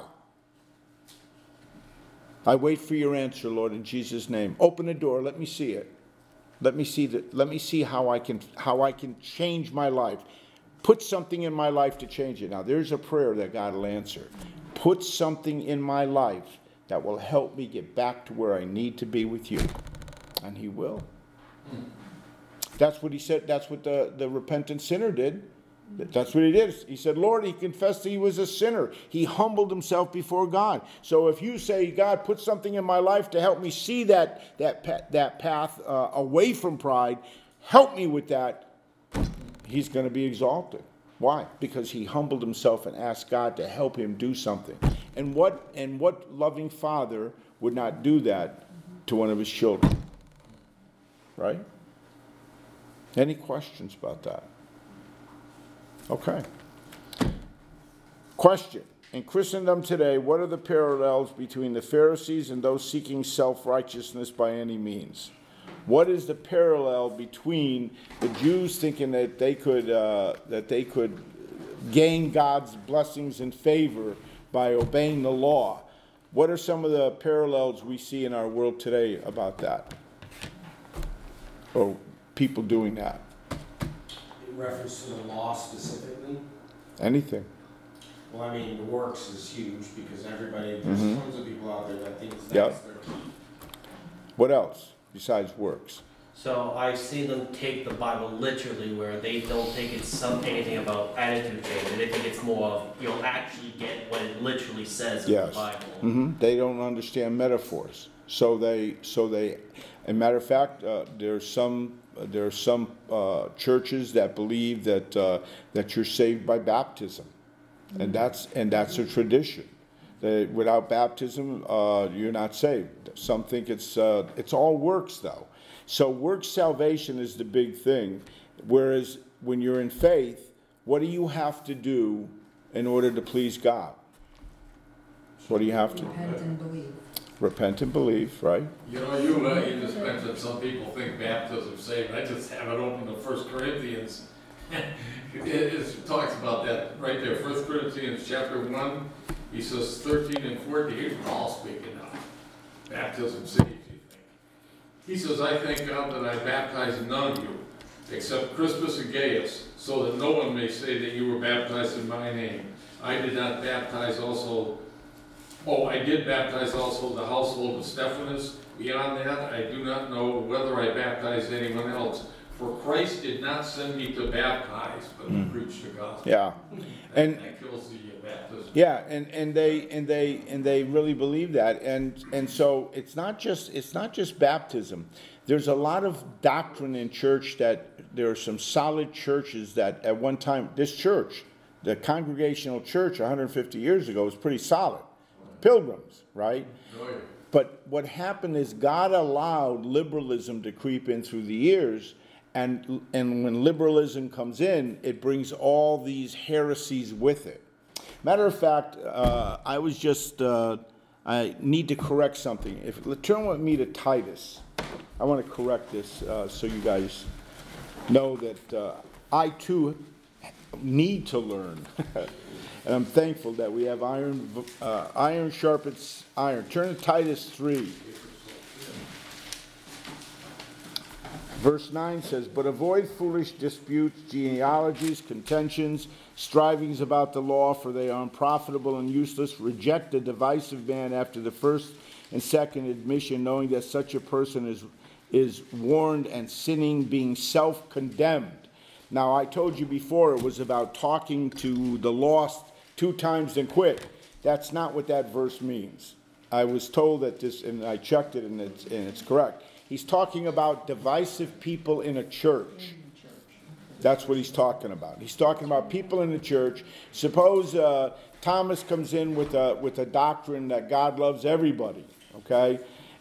I wait for your answer, Lord, in Jesus' name. Open the door. Let me see it. Let me see that. Let me see how I can how I can change my life. Put something in my life to change it. Now, there's a prayer that God will answer. Put something in my life that will help me get back to where I need to be with you, and he will. That's what he said. That's what the the repentant sinner did. That's what he did. He said, Lord, he confessed that he was a sinner. He humbled himself before God. So if you say, God, put something in my life to help me see that, that, that path uh, away from pride, help me with that, he's going to be exalted. Why? Because he humbled himself and asked God to help him do something. And what, and what loving father would not do that to one of his children? Right? Any questions about that? Okay. Question. In Christendom today, what are the parallels between the Pharisees and those seeking self-righteousness by any means? What is the parallel between the Jews thinking that they could uh, that they could gain God's blessings and favor by obeying the law? What are some of the parallels we see in our world today about that? Or people doing that? In reference to the law specifically? Anything. Well, I mean, the works is huge because everybody, there's Mhm. tons of people out there that think that's Yep. their key. What else besides works? So I've seen them take the Bible literally, where they don't think it's some anything about attitude change, and they think it's more of you'll actually get what it literally says in Yes. the Bible. hmm They don't understand metaphors. So they, so they, as a matter of fact, uh, there's some, uh, there are some uh, churches that believe that uh, that you're saved by baptism, and that's and that's a tradition. That without baptism, uh, you're not saved. Some think it's uh, it's all works though. So works salvation is the big thing. Whereas when you're in faith, what do you have to do in order to please God? What do you have to do? Repent and believe. Repent and believe, right? You know, you, uh, you just mentioned some people think baptism saved. I just have it open to First Corinthians. it, it talks about that right there. First Corinthians chapter one, he says thirteen and fourteen, here's Paul speaking now. Baptism saves, you think. He says, I thank God that I baptized none of you, except Crispus and Gaius, so that no one may say that you were baptized in my name. I did not baptize also, oh, I did baptize also the household of Stephanas. Beyond that, I do not know whether I baptized anyone else. For Christ did not send me to baptize, but to Mm. preach the gospel. Yeah. And that kills the uh, baptism. yeah, and, and they and they and they really believe that. And and so it's not just it's not just baptism. There's a lot of doctrine in church that there are some solid churches that at one time, this church, the Congregational Church one hundred fifty years ago was pretty solid. Pilgrims, right? Oh, yeah. But what happened is God allowed liberalism to creep in through the years, and and when liberalism comes in, it brings all these heresies with it. Matter of fact, uh, I was just, uh, I need to correct something. If turn with me to Titus. I want to correct this uh, so you guys know that uh, I too need to learn. And I'm thankful that we have iron, uh, iron sharpens iron. Turn to Titus three. Verse nine says, but avoid foolish disputes, genealogies, contentions, strivings about the law, for they are unprofitable and useless. Reject a divisive man after the first and second admission, knowing that such a person is, is warned and sinning, being self-condemned. Now, I told you before it was about talking to the lost two times and quit. That's not what that verse means. I was told that this, and I checked it, and it's, and it's correct. He's talking about divisive people in a church. That's what he's talking about. He's talking about people in the church. Suppose uh, Thomas comes in with a, with a doctrine that God loves everybody, okay?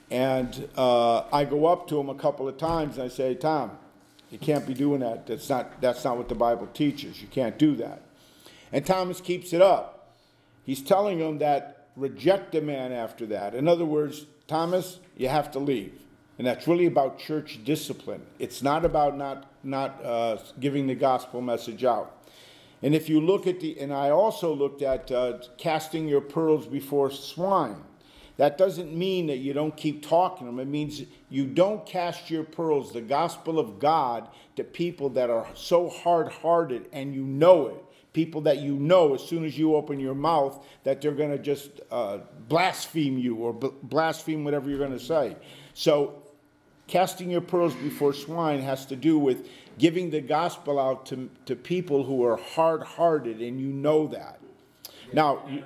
And uh, I go up to him a couple of times and I say, Tom, you can't be doing that. That's not, that's not what the Bible teaches. You can't do that. And Thomas keeps it up. He's telling him that reject a man after that. In other words, Thomas, you have to leave. And that's really about church discipline. It's not about not, not uh, giving the gospel message out. And if you look at the, and I also looked at uh, casting your pearls before swine. That doesn't mean that you don't keep talking to them. It means you don't cast your pearls, the gospel of God, to people that are so hard-hearted and you know it. People that you know as soon as you open your mouth that they're going to just uh, blaspheme you or b- blaspheme whatever you're going to say. So casting your pearls before swine has to do with giving the gospel out to, to people who are hard-hearted, and you know that. Now, you,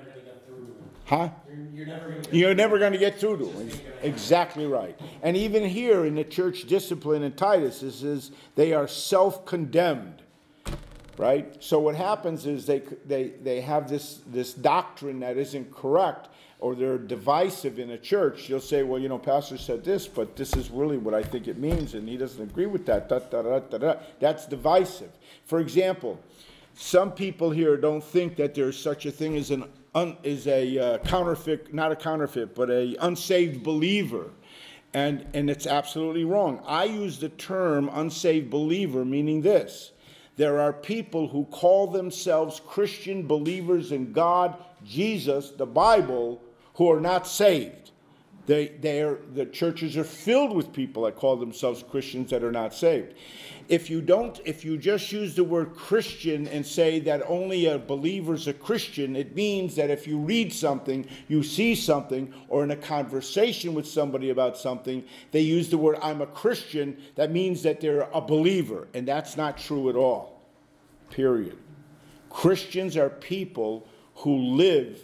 huh? You're never going to You're never going to get through to them. Exactly right. And even here in the church discipline in Titus, it says they are self-condemned. Right? So what happens is they they they have this this doctrine that isn't correct, or they're divisive in a church. You'll say, well, you know, pastor said this, but this is really what I think it means, and he doesn't agree with that. Da, da, da, da, da. That's divisive. For example, some people here don't think that there's such a thing as an un, is a uh, counterfeit, not a counterfeit, but a unsaved believer. And and it's absolutely wrong. I use the term unsaved believer, meaning this. There are people who call themselves Christian believers in God, Jesus, the Bible, who are not saved. They, they are, the churches are filled with people that call themselves Christians that are not saved. If you don't, if you just use the word Christian and say that only a believer's a Christian, it means that if you read something, you see something, or in a conversation with somebody about something, they use the word I'm a Christian, that means that they're a believer. And that's not true at all. Period. Christians are people who live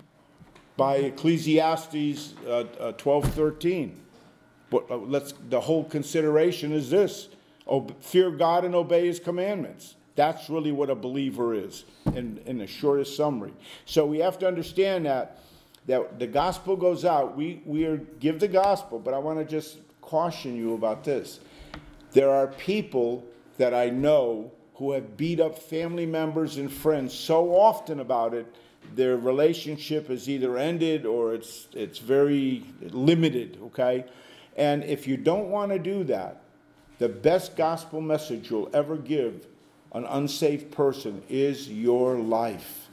by Ecclesiastes uh, uh, twelve thirteen. But uh, let's, the whole consideration is this. Fear God and obey his commandments. That's really what a believer is in, in the shortest summary. So we have to understand that, that the gospel goes out. We, we are, give the gospel, but I want to just caution you about this. There are people that I know who have beat up family members and friends so often about it, their relationship is either ended or it's it's very limited, okay? And if you don't want to do that, the best gospel message you'll ever give an unsaved person is your life.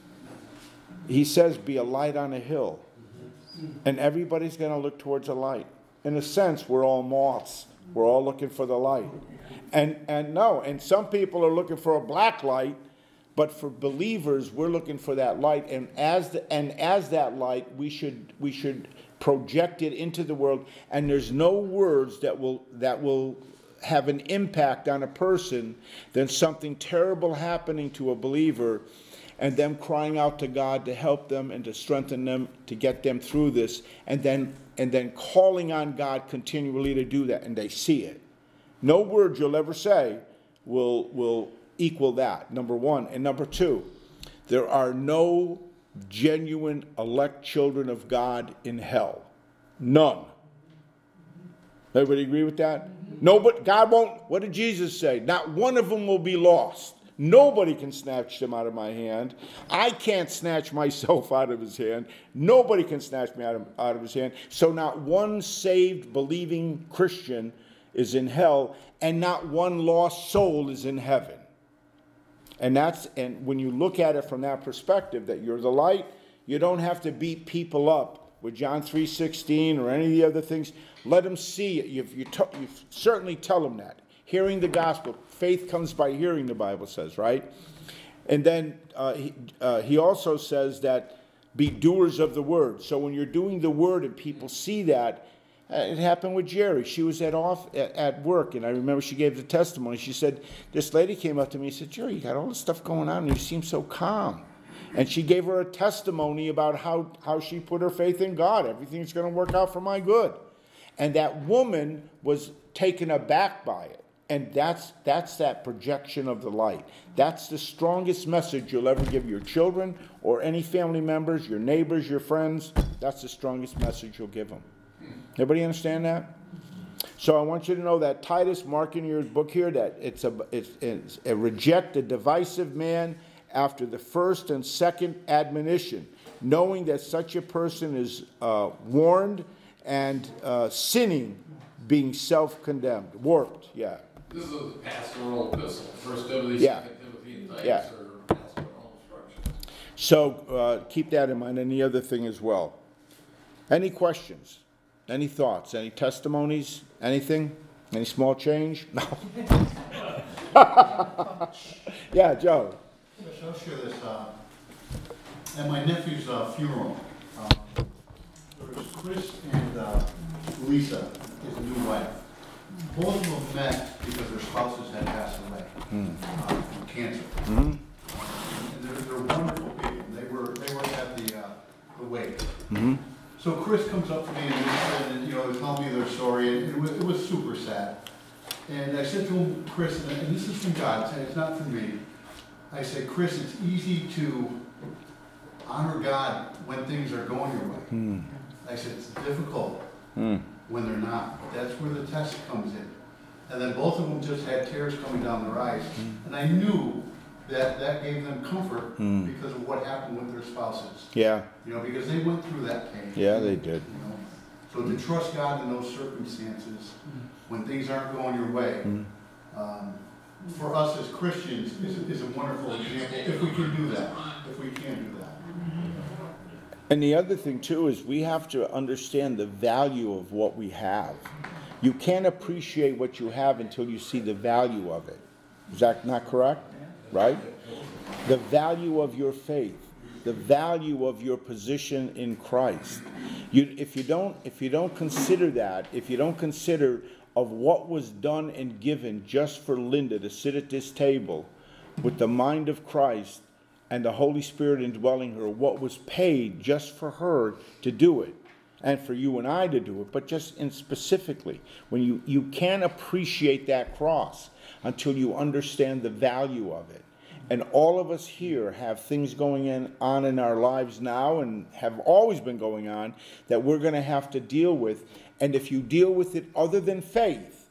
He says, be a light on a hill. And everybody's going to look towards a light. In a sense, we're all moths. We're all looking for the light. And and no, and some people are looking for a black light, but for believers, we're looking for that light. And as the, and as that light, we should we should project it into the world. And there's no words that will that will have an impact on a person than something terrible happening to a believer and them crying out to God to help them and to strengthen them to get them through this, and then and then calling on God continually to do that, and they see it. No word you'll ever say will will equal that, number one. And number two, there are no genuine elect children of God in hell. None. Everybody agree with that? No, but God won't. What did Jesus say? Not one of them will be lost. Nobody can snatch them out of my hand. I can't snatch myself out of his hand. Nobody can snatch me out of, out of his hand. So not one saved, believing Christian is in hell, and not one lost soul is in heaven. And that's and when you look at it from that perspective, that you're the light, you don't have to beat people up with John three sixteen or any of the other things. Let them see it. You, you, t- you certainly tell them that. Hearing the gospel. Faith comes by hearing, the Bible says, right? And then uh, he, uh, he also says that be doers of the word. So when you're doing the word and people see that, uh, it happened with Jerry. She was at off at, at work, and I remember she gave the testimony. She said, this lady came up to me and said, Jerry, you got all this stuff going on, and you seem so calm. And she gave her a testimony about how, how she put her faith in God. Everything's going to work out for my good. And that woman was taken aback by it. And that's that's that projection of the light. That's the strongest message you'll ever give your children or any family members, your neighbors, your friends. That's the strongest message you'll give them. Everybody understand that? So I want you to know that Titus, mark in your book here, that it's a, it's, it's a reject a divisive man after the first and second admonition, knowing that such a person is uh, warned and uh, sinning, being self-condemned. Warped, yeah. This is a pastoral epistle. First Timothy, Yeah. Second Timothy, and Titus Yeah. are pastoral instructions. So uh, keep that in mind. And the other thing as well. Any questions? Any thoughts? Any testimonies? Anything? Any small change? No. Yeah, Joe. Yes, I'll share this. Uh, at my nephew's uh, funeral, uh, there was Chris and uh, Lisa, his new wife. Both of them met because their spouses had passed away Mm. uh, from cancer. Mm-hmm. And they're, they're wonderful people. They were they were at the uh, the wake. Mm-hmm. So Chris comes up to me and, and you know, they tell me their story, and it was, it was super sad. And I said to him, Chris, and, and this is from God, it's not from me. I said, Chris, it's easy to honor God when things are going your way. Mm. I said, it's difficult Mm. when they're not. That's where the test comes in. And then both of them just had tears coming down their eyes. Mm. And I knew that that gave them comfort Mm. because of what happened with their spouses. Yeah. You know, because they went through that pain. Yeah, they did. You know, so to trust God in those circumstances, when things aren't going your way, Mm. um, for us as Christians is, is a wonderful example. If we can do that, if we can do that. And the other thing, too, is we have to understand the value of what we have. You can't appreciate what you have until you see the value of it. Is that not correct? Right? The value of your faith, the value of your position in Christ. You, if you don't, if you don't consider that, if you don't consider of what was done and given just for Linda to sit at this table with the mind of Christ and the Holy Spirit indwelling her, what was paid just for her to do it, and for you and I to do it, but just in specifically, when you, you can't appreciate that cross until you understand the value of it. And all of us here have things going in, on in our lives now and have always been going on that we're going to have to deal with. And if you deal with it other than faith,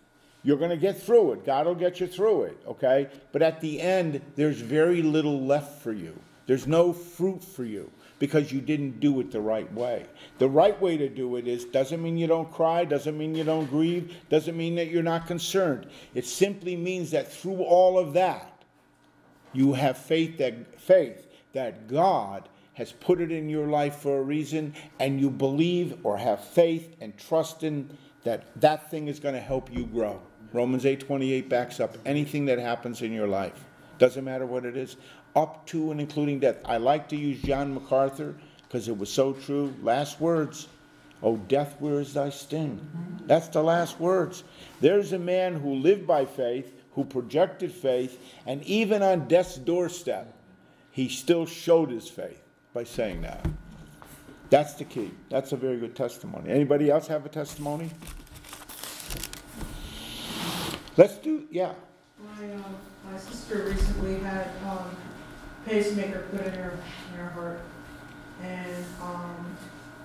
You're going to get through it. God will get you through it, okay? But at the end, there's very little left for you. There's no fruit for you because you didn't do it the right way. The right way to do it is, doesn't mean you don't cry, doesn't mean you don't grieve, doesn't mean that you're not concerned. It simply means that through all of that, you have faith that, faith that God has put it in your life for a reason, and you believe or have faith and trust in that that thing is going to help you grow. Romans eight twenty-eight backs up anything that happens in your life. Doesn't matter what it is, up to and including death. I like to use John MacArthur because it was so true. Last words, "O death, where is thy sting?" That's the last words. There's a man who lived by faith, who projected faith, and even on death's doorstep, he still showed his faith by saying that. That's the key. That's a very good testimony. Anybody else have a testimony? Let's do, yeah. My, uh, my sister recently had, um, pacemaker put in her, in her heart, and, um,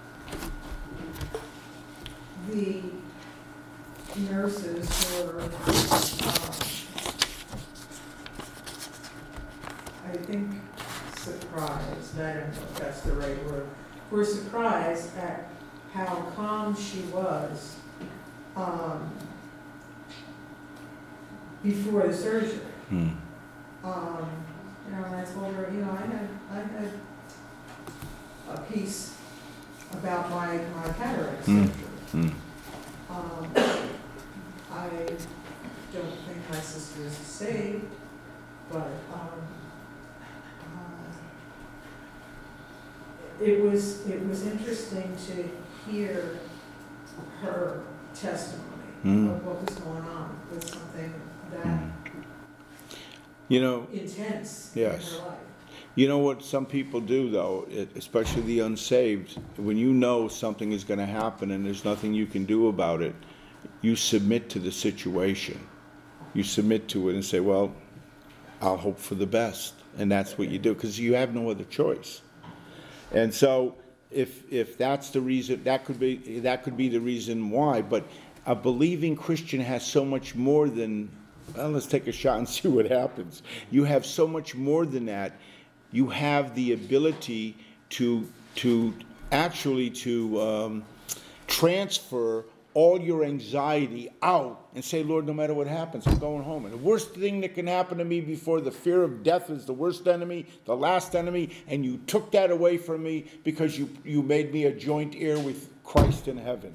the nurses were, um, I think surprised, I don't know if that's the right word, were surprised at how calm she was, um, before the surgery. Hmm. Um, you know, and I told her, you know, I had, I had a piece about my, my cataract Hmm. surgery. Hmm. Um, I don't think my sister is saved, but, um, uh, it was, it was interesting to hear her testimony Hmm. of what was going on with something that Hmm. You know, intense yes. in her life. You know what some people do, though, it- especially the unsaved, when you know something is going to happen and there's nothing you can do about it, you submit to the situation. You submit to it and say, well, I'll hope for the best. And that's what you do, because you have no other choice. And so if if that's the reason, that could be that could be the reason why. But a believing Christian has so much more than, well, let's take a shot and see what happens. You have so much more than that. You have the ability to to actually to um, transfer all your anxiety out and say, Lord, no matter what happens, I'm going home. And the worst thing that can happen to me before the fear of death is the worst enemy, the last enemy, and you took that away from me because you, you made me a joint heir with Christ in heaven.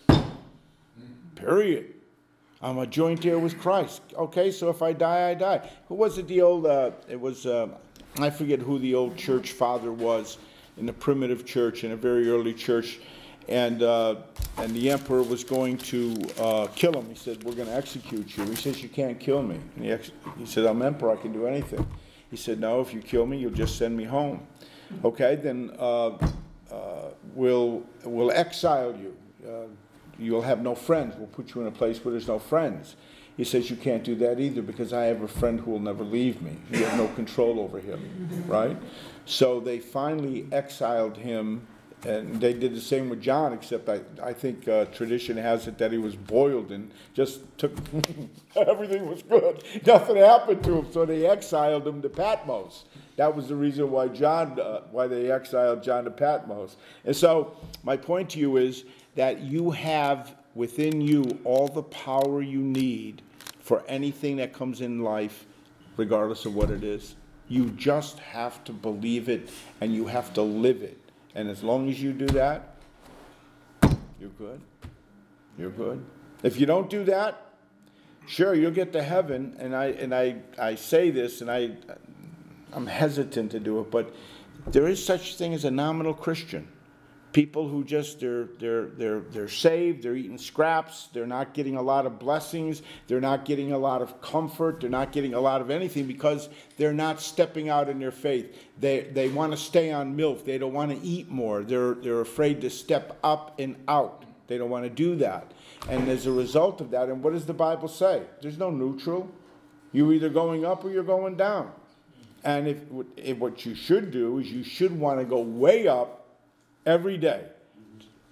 Period. I'm a joint heir with Christ. Okay, so if I die, I die. Who was it, the old, uh, it was, uh, I forget who the old church father was in the primitive church, in a very early church, and uh, and the emperor was going to uh, kill him. He said, we're going to execute you. He says, you can't kill me. And he, ex- he said, I'm emperor, I can do anything. He said, no, if you kill me, you'll just send me home. Okay, then uh, uh, we'll, we'll exile you. Uh, you'll have no friends. We'll put you in a place where there's no friends. He says, you can't do that either because I have a friend who will never leave me. You have no control over him, right? So they finally exiled him, and they did the same with John, except I, I think uh, tradition has it that he was boiled and just took, everything was good. Nothing happened to him, so they exiled him to Patmos. That was the reason why John, uh, why they exiled John to Patmos. And so my point to you is that you have within you all the power you need for anything that comes in life, regardless of what it is. You just have to believe it, and you have to live it. And as long as you do that, you're good. You're good. If you don't do that, sure, you'll get to heaven. And I and I, I say this, and I, I'm hesitant to do it, but there is such thing as a nominal Christian. People who just, they're, they're, they're, they're saved, they're eating scraps, they're not getting a lot of blessings, they're not getting a lot of comfort, they're not getting a lot of anything because they're not stepping out in their faith. They, they want to stay on milk, they don't want to eat more, they're, they're afraid to step up and out. They don't want to do that. And as a result of that, and what does the Bible say? There's no neutral. You're either going up or you're going down. And if, if what you should do is you should want to go way up every day.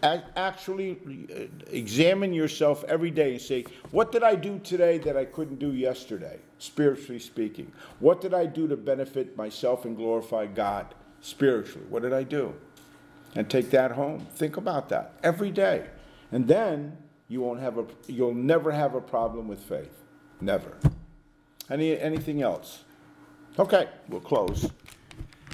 a- actually uh, examine yourself every day and say, what did I do today that I couldn't do yesterday, spiritually speaking? What did I do to benefit myself and glorify God spiritually? What did I do? And take that home. Think about that every day. And then you won't have a, you'll never have a problem with faith. Never. Any, anything else? Okay, we'll close.